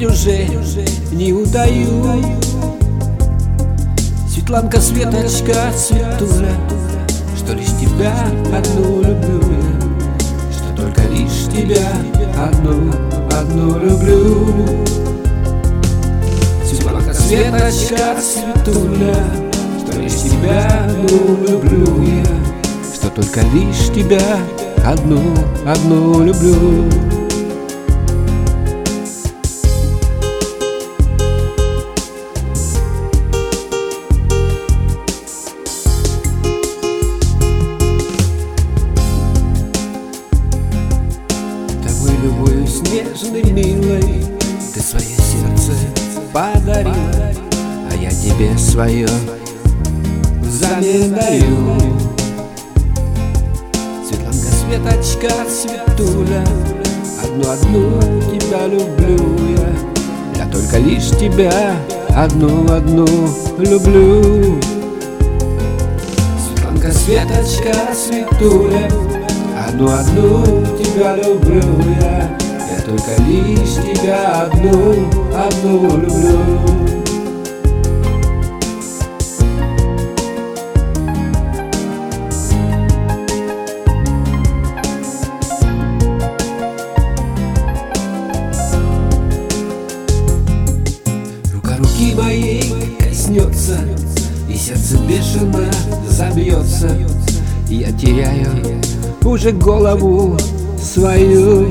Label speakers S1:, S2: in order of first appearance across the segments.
S1: теперь уже не удаю. Светланка, Светочка, Светуля, что лишь тебя одну люблю я, что только лишь тебя одну люблю. Светланка, Светочка, Светуля, что лишь тебя одну люблю я, что только лишь тебя одну люблю. Тобой любуюсь нежной, милой, ты свое сердце подарила, а я тебе свое взамен даю. Светланка, Светочка, Светуля, одну тебя люблю я только лишь тебя одну люблю. Светланка, Светочка, Светуля, одну тебя люблю я только лишь тебя одну люблю. Руки моей коснется, и сердце бешено забьется. Я теряю уже голову свою.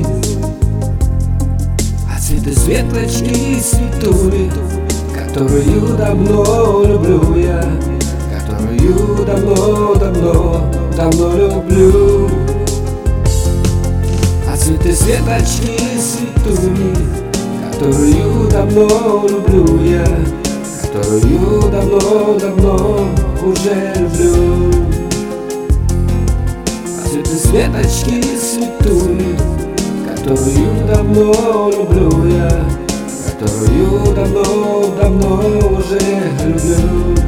S1: А цветы Светлочки и Светули, которую давно люблю я, которую давно люблю. А цветы Светочки и Светули, которую давно люблю я, которую давно уже люблю. А цветы Светочки и Светули, которую давно люблю я, которую давно уже люблю.